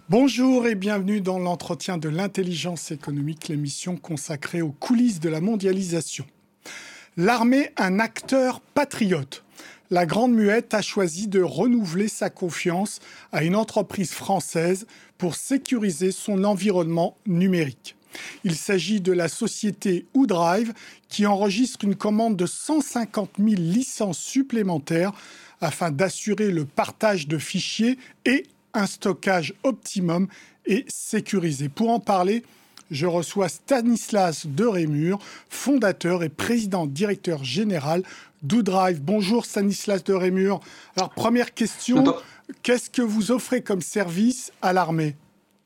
Bonjour et bienvenue dans l'entretien de l'intelligence économique, l'émission consacrée aux coulisses de la mondialisation. L'armée, un acteur patriote. La Grande Muette a choisi de renouveler sa confiance à une entreprise française pour sécuriser son environnement numérique. Il s'agit de la société OuDrive qui enregistre une commande de 150 000 licences supplémentaires afin d'assurer le partage de fichiers et un stockage optimum et sécurisé. Pour en parler, je reçois Stanislas de Rémur, fondateur et président directeur général d'OuDrive. Bonjour Stanislas de Rémur. Alors première question, qu'est-ce que vous offrez comme service à l'armée ?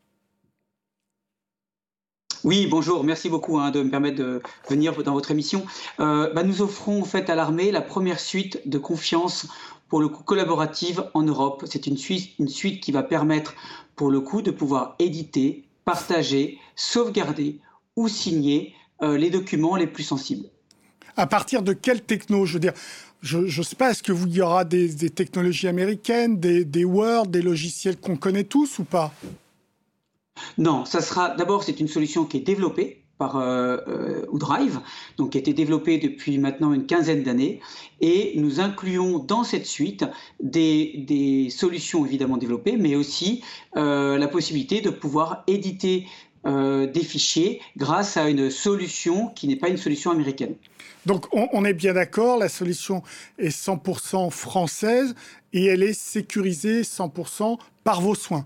Oui, bonjour, merci beaucoup de me permettre de venir dans votre émission. Nous offrons en fait à l'armée la première suite de confiance pour le coup collaborative en Europe. C'est une suite qui va permettre pour le coup de pouvoir éditer, partager, sauvegarder ou signer les documents les plus sensibles. À partir de quelle techno ? Je veux dire, je ne sais pas, est-ce qu'il y aura des technologies américaines, des Word, des logiciels qu'on connaît tous ou pas ? Non, d'abord c'est une solution qui est développée par OuDrive, donc qui a été développée depuis maintenant une quinzaine d'années, et nous incluons dans cette suite des solutions évidemment développées, mais aussi la possibilité de pouvoir éditer des fichiers grâce à une solution qui n'est pas une solution américaine. Donc on est bien d'accord, la solution est 100% française et elle est sécurisée 100% par vos soins.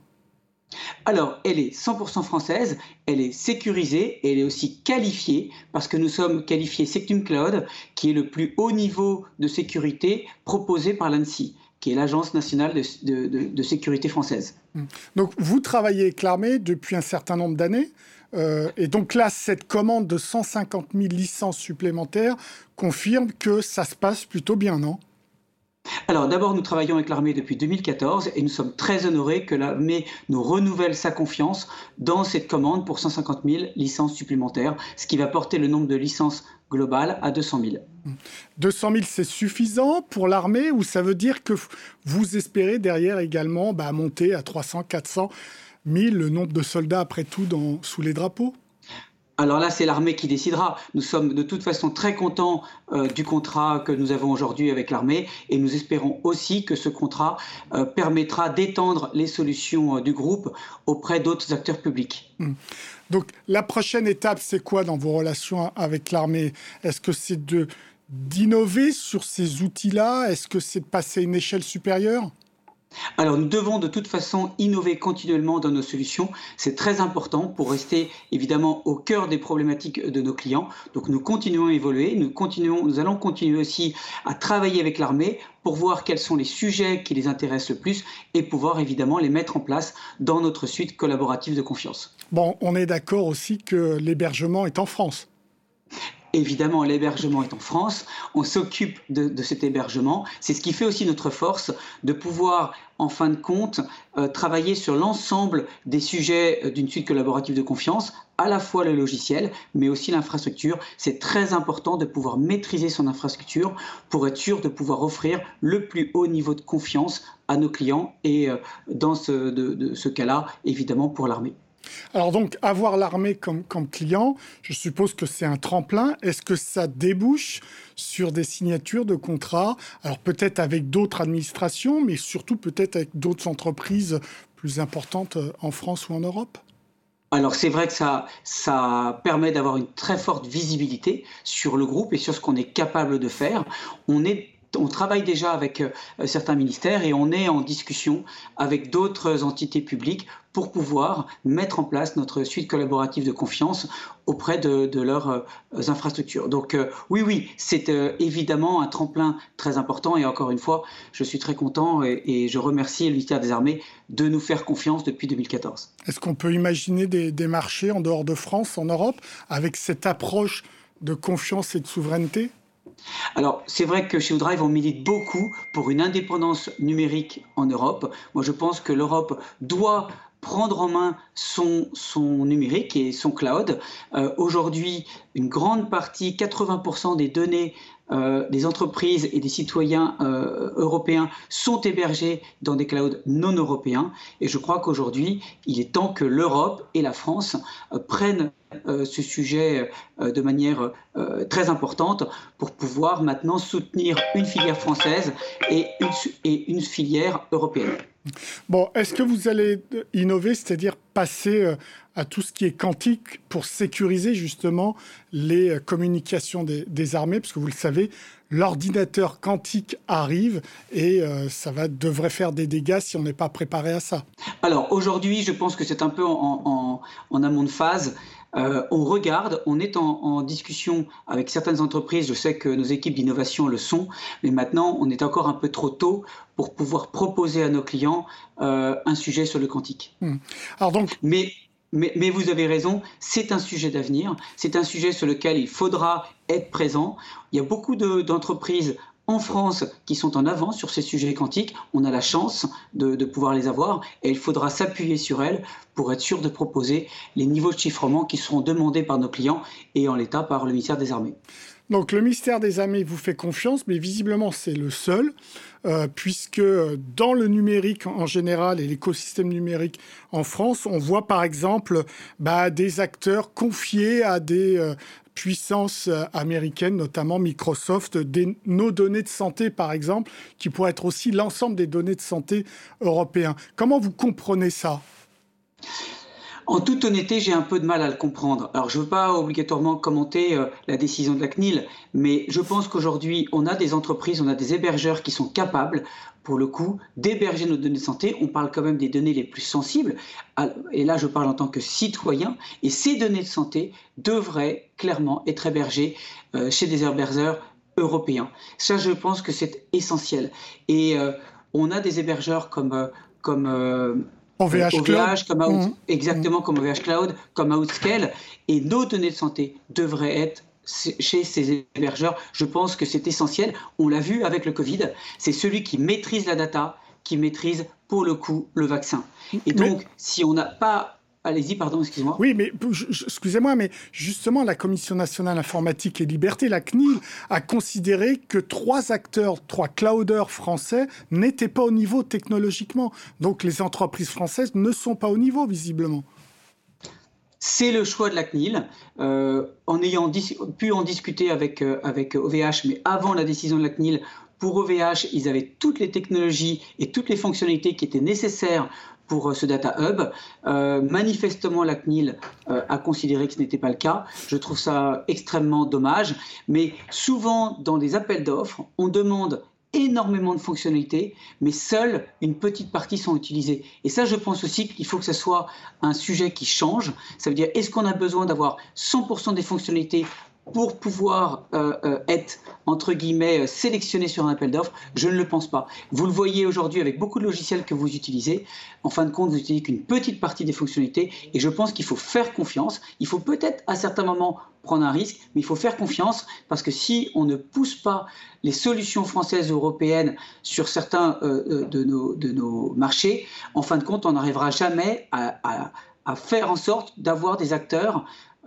Alors, elle est 100% française, elle est sécurisée et elle est aussi qualifiée parce que nous sommes qualifiés Sectum Cloud, qui est le plus haut niveau de sécurité proposé par l'ANSSI, qui est l'Agence nationale de sécurité française. Donc, vous travaillez avec l'armée depuis un certain nombre d'années. Et donc là, cette commande de 150 000 licences supplémentaires confirme que ça se passe plutôt bien, non ? Alors d'abord, nous travaillons avec l'armée depuis 2014 et nous sommes très honorés que l'armée nous renouvelle sa confiance dans cette commande pour 150 000 licences supplémentaires, ce qui va porter le nombre de licences globales à 200 000. 200 000, c'est suffisant pour l'armée ou ça veut dire que vous espérez derrière également monter à 300, 400 000 le nombre de soldats après tout sous les drapeaux ? Alors là, c'est l'armée qui décidera. Nous sommes de toute façon très contents du contrat que nous avons aujourd'hui avec l'armée et nous espérons aussi que ce contrat permettra d'étendre les solutions du groupe auprès d'autres acteurs publics. Donc la prochaine étape, c'est quoi dans vos relations avec l'armée ? Est-ce que c'est d'innover sur ces outils-là ? Est-ce que c'est de passer à une échelle supérieure ? Alors nous devons de toute façon innover continuellement dans nos solutions. C'est très important pour rester évidemment au cœur des problématiques de nos clients. Donc nous continuons à évoluer, nous allons continuer aussi à travailler avec l'armée pour voir quels sont les sujets qui les intéressent le plus et pouvoir évidemment les mettre en place dans notre suite collaborative de confiance. Bon, on est d'accord aussi que l'hébergement est en France. Évidemment, l'hébergement est en France, on s'occupe de cet hébergement. C'est ce qui fait aussi notre force de pouvoir, en fin de compte, travailler sur l'ensemble des sujets d'une suite collaborative de confiance, à la fois le logiciel, mais aussi l'infrastructure. C'est très important de pouvoir maîtriser son infrastructure pour être sûr de pouvoir offrir le plus haut niveau de confiance à nos clients et dans ce cas-là, évidemment, pour l'armée. Alors donc, avoir l'armée comme client, je suppose que c'est un tremplin. Est-ce que ça débouche sur des signatures de contrats ? Alors peut-être avec d'autres administrations, mais surtout peut-être avec d'autres entreprises plus importantes en France ou en Europe ? Alors c'est vrai que ça permet d'avoir une très forte visibilité sur le groupe et sur ce qu'on est capable de faire. On travaille déjà avec certains ministères et on est en discussion avec d'autres entités publiques pour pouvoir mettre en place notre suite collaborative de confiance auprès de leurs infrastructures. Donc oui, c'est évidemment un tremplin très important et encore une fois, je suis très content et je remercie le ministère des Armées de nous faire confiance depuis 2014. Est-ce qu'on peut imaginer des marchés en dehors de France, en Europe, avec cette approche de confiance et de souveraineté ? Alors, c'est vrai que chez OuDrive, on milite beaucoup pour une indépendance numérique en Europe. Moi, je pense que l'Europe doit prendre en main son numérique et son cloud. Aujourd'hui, une grande partie, 80% des données des entreprises et des citoyens européens sont hébergés dans des clouds non européens. Et je crois qu'aujourd'hui, il est temps que l'Europe et la France prennent ce sujet de manière très importante pour pouvoir maintenant soutenir une filière française et une filière européenne. Bon, est-ce que vous allez innover, c'est-à-dire passer à tout ce qui est quantique pour sécuriser justement les communications des armées? Parce que vous le savez, l'ordinateur quantique arrive et ça devrait faire des dégâts si on n'est pas préparé à ça. Alors aujourd'hui, je pense que c'est un peu en amont de phase. On regarde, on est en discussion avec certaines entreprises, je sais que nos équipes d'innovation le sont, mais maintenant on est encore un peu trop tôt pour pouvoir proposer à nos clients un sujet sur le quantique. Alors donc... Mais vous avez raison, c'est un sujet d'avenir, c'est un sujet sur lequel il faudra être présent. Il y a beaucoup d'entreprises en France qui sont en avance sur ces sujets quantiques. On a la chance de pouvoir les avoir et il faudra s'appuyer sur elles pour être sûr de proposer les niveaux de chiffrement qui seront demandés par nos clients et en l'état par le ministère des Armées. Donc le ministère des Armées vous fait confiance, mais visiblement c'est le seul, puisque dans le numérique en général et l'écosystème numérique en France, on voit par exemple des acteurs confiés à des puissances américaines, notamment Microsoft, nos données de santé par exemple, qui pourraient être aussi l'ensemble des données de santé européens. Comment vous comprenez ça ? En toute honnêteté, j'ai un peu de mal à le comprendre. Alors, je ne veux pas obligatoirement commenter la décision de la CNIL, mais je pense qu'aujourd'hui, on a des entreprises, on a des hébergeurs qui sont capables, pour le coup, d'héberger nos données de santé. On parle quand même des données les plus sensibles. Et là, je parle en tant que citoyen. Et ces données de santé devraient clairement être hébergées chez des hébergeurs européens. Ça, je pense que c'est essentiel. Et on a des hébergeurs comme OVH Cloud. Exactement, comme OVH Cloud, comme Outscale, et nos données de santé devraient être chez ces hébergeurs. Je pense que c'est essentiel. On l'a vu avec le Covid, c'est celui qui maîtrise la data, qui maîtrise pour le coup le vaccin. Et donc, si on n'a pas... Allez-y, pardon, excusez-moi. Oui, mais excusez-moi, mais justement, la Commission nationale informatique et liberté, la CNIL, a considéré que 3 clouders français n'étaient pas au niveau technologiquement. Donc, les entreprises françaises ne sont pas au niveau, visiblement. C'est le choix de la CNIL, en ayant pu en discuter avec OVH, mais avant la décision de la CNIL. Pour OVH, ils avaient toutes les technologies et toutes les fonctionnalités qui étaient nécessaires pour ce data hub. Manifestement, la CNIL a considéré que ce n'était pas le cas. Je trouve ça extrêmement dommage. Mais souvent, dans les appels d'offres, on demande énormément de fonctionnalités, mais seule une petite partie sont utilisées. Et ça, je pense aussi qu'il faut que ce soit un sujet qui change. Ça veut dire, est-ce qu'on a besoin d'avoir 100% des fonctionnalités pour pouvoir être, entre guillemets, sélectionné sur un appel d'offres? Je ne le pense pas. Vous le voyez aujourd'hui avec beaucoup de logiciels que vous utilisez. En fin de compte, vous n'utilisez qu'une petite partie des fonctionnalités. Et je pense qu'il faut faire confiance. Il faut peut-être, à certains moments, prendre un risque, mais il faut faire confiance parce que si on ne pousse pas les solutions françaises ou européennes sur certains de nos marchés, en fin de compte, on n'arrivera jamais à faire en sorte d'avoir des acteurs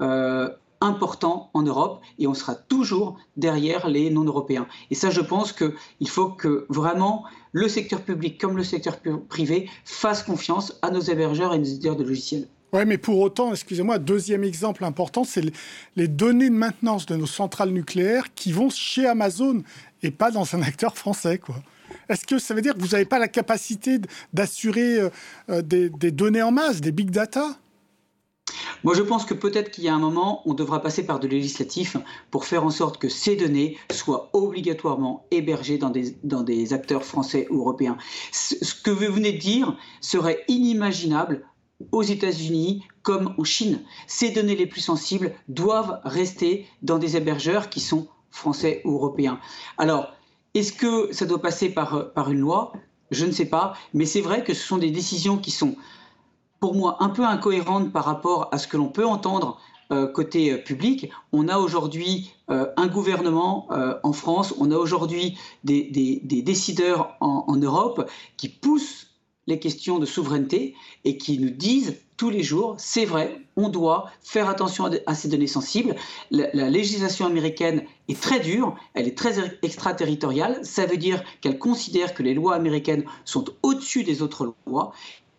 important en Europe et on sera toujours derrière les non-européens. Et ça, je pense qu'il faut que vraiment le secteur public comme le secteur privé fassent confiance à nos hébergeurs et nos éditeurs de logiciels. Oui, mais pour autant, excusez-moi, deuxième exemple important, c'est les données de maintenance de nos centrales nucléaires qui vont chez Amazon et pas dans un acteur français, quoi. Est-ce que ça veut dire que vous n'avez pas la capacité d'assurer des données en masse, des big data ? Moi, je pense que peut-être qu'il y a un moment, on devra passer par de législatif pour faire en sorte que ces données soient obligatoirement hébergées dans des acteurs français ou européens. Ce que vous venez de dire serait inimaginable aux États-Unis comme en Chine. Ces données les plus sensibles doivent rester dans des hébergeurs qui sont français ou européens. Alors, est-ce que ça doit passer par une loi ? Je ne sais pas, mais c'est vrai que ce sont des décisions qui sont, pour moi, un peu incohérente par rapport à ce que l'on peut entendre côté public. On a aujourd'hui un gouvernement en France, on a aujourd'hui des décideurs en Europe qui poussent les questions de souveraineté et qui nous disent tous les jours, c'est vrai, on doit faire attention à ces données sensibles. La législation américaine est très dure, elle est très extraterritoriale. Ça veut dire qu'elle considère que les lois américaines sont au-dessus des autres lois.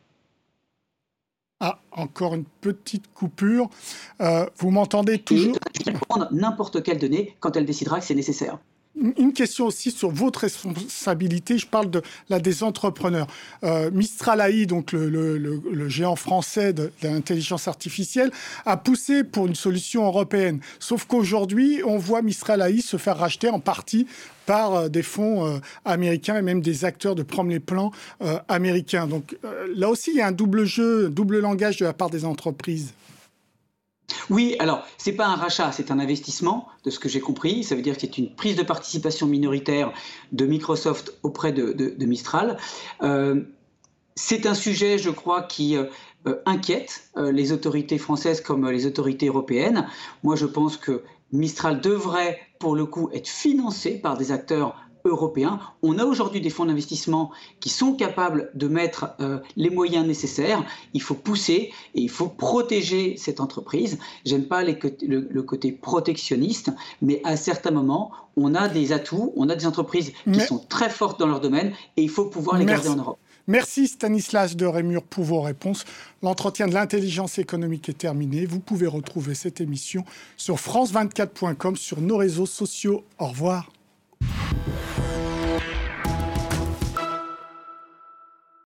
Ah, encore une petite coupure. Vous m'entendez toujours ? Et elle peut prendre n'importe quelle donnée quand elle décidera que c'est nécessaire. Une question aussi sur votre responsabilité, je parle des entrepreneurs. Mistral AI, donc le géant français de l'intelligence artificielle, a poussé pour une solution européenne. Sauf qu'aujourd'hui, on voit Mistral AI se faire racheter en partie par des fonds américains et même des acteurs de premier plan américains. Donc là aussi, il y a un double jeu, double langage de la part des entreprises. Oui, alors, ce n'est pas un rachat, c'est un investissement, de ce que j'ai compris. Ça veut dire que c'est une prise de participation minoritaire de Microsoft auprès de Mistral. C'est un sujet, je crois, qui inquiète les autorités françaises comme les autorités européennes. Moi, je pense que Mistral devrait, pour le coup, être financé par des acteurs européens. On a aujourd'hui des fonds d'investissement qui sont capables de mettre les moyens nécessaires. Il faut pousser et il faut protéger cette entreprise. J'aime pas le côté protectionniste, mais à certains moments, on a des atouts, on a des entreprises qui sont très fortes dans leur domaine et il faut pouvoir les garder en Europe. Merci Stanislas de Rémur pour vos réponses. L'entretien de l'intelligence économique est terminé. Vous pouvez retrouver cette émission sur france24.com, sur nos réseaux sociaux. Au revoir.